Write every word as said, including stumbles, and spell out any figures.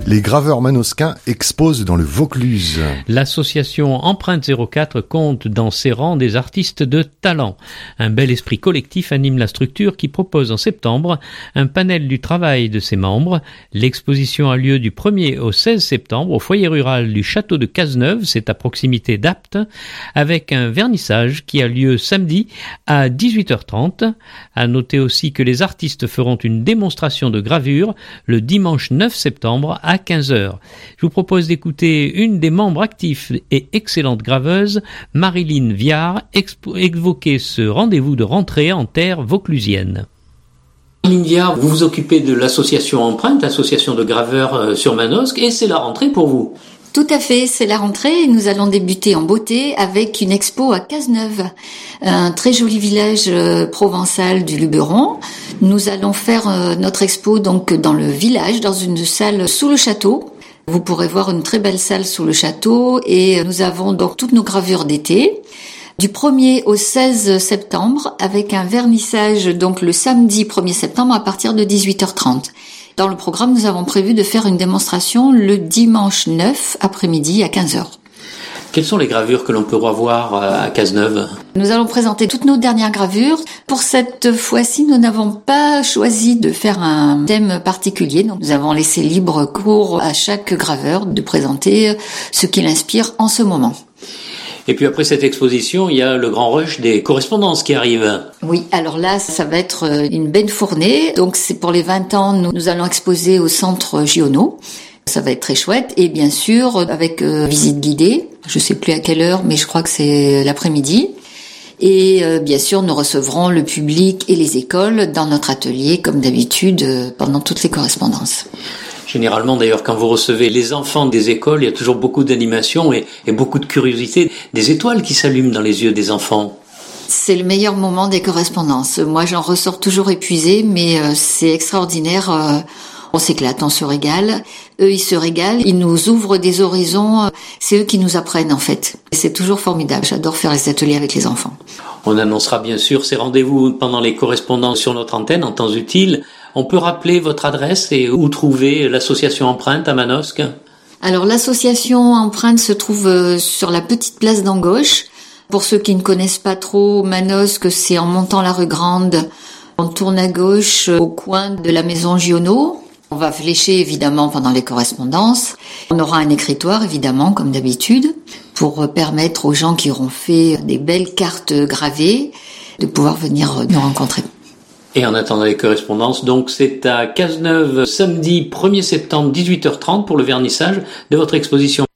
Les graveurs manosquins exposent dans le Vaucluse. L'association Empreinte zéro quatre compte dans ses rangs des artistes de talent. Un bel esprit collectif anime la structure qui propose en septembre un panel du travail de ses membres. L'exposition a lieu du premier au seize septembre au foyer rural du château de Cazeneuve, c'est à proximité d'Apt, avec un vernissage qui a lieu samedi à dix-huit heures trente. À noter aussi que les artistes feront une démonstration de gravure le dimanche neuf septembre à quinze heures. Je vous propose d'écouter une des membres actifs et excellente graveuse, Marilyn Viard, expo- évoquer ce rendez-vous de rentrée en terre vauclusienne. Marilyn Viard, vous vous occupez de l'association Empreinte, association de graveurs sur Manosque, et c'est la rentrée pour vous. Tout à fait, c'est la rentrée et nous allons débuter en beauté avec une expo à Cazeneuve, un très joli village provençal du Luberon. Nous allons faire notre expo donc dans le village, dans une salle sous le château. Vous pourrez voir une très belle salle sous le château et nous avons donc toutes nos gravures d'été. Du premier au seize septembre avec un vernissage donc le samedi premier septembre à partir de dix-huit heures trente. Dans le programme, nous avons prévu de faire une démonstration le dimanche neuf après-midi à quinze heures. Quelles sont les gravures que l'on peut revoir à Cazeneuve ? Nous allons présenter toutes nos dernières gravures. Pour cette fois-ci, nous n'avons pas choisi de faire un thème particulier. Donc, nous avons laissé libre cours à chaque graveur de présenter ce qui l'inspire en ce moment. Et puis après cette exposition, il y a le grand rush des correspondances qui arrive. Oui, alors là, ça va être une belle fournée. Donc c'est pour les vingt ans, nous, nous allons exposer au centre Giono. Ça va être très chouette. Et bien sûr, avec euh, visite guidée. Je sais plus à quelle heure, mais je crois que c'est l'après-midi. Et euh, bien sûr, nous recevrons le public et les écoles dans notre atelier, comme d'habitude, euh, pendant toutes les correspondances. Généralement, d'ailleurs, quand vous recevez les enfants des écoles, il y a toujours beaucoup d'animation et, et beaucoup de curiosité, des étoiles qui s'allument dans les yeux des enfants. C'est le meilleur moment des correspondances. Moi, j'en ressors toujours épuisée, mais euh, c'est extraordinaire. Euh, on s'éclate, on se régale. Eux, ils se régalent, ils nous ouvrent des horizons. C'est eux qui nous apprennent, en fait. C'est toujours formidable. J'adore faire les ateliers avec les enfants. On annoncera bien sûr ces rendez-vous pendant les correspondances sur notre antenne en temps utile. On peut rappeler votre adresse et où trouver l'association Empreinte à Manosque ? Alors l'association Empreinte se trouve sur la petite place d'Angoche. Pour ceux qui ne connaissent pas trop Manosque, c'est en montant la rue Grande. On tourne à gauche au coin de la maison Giono. On va flécher évidemment pendant les correspondances. On aura un écritoire évidemment comme d'habitude pour permettre aux gens qui auront fait des belles cartes gravées de pouvoir venir nous rencontrer. Et en attendant les correspondances, donc c'est à Cazeneuve samedi premier septembre dix-huit heures trente pour le vernissage de votre exposition.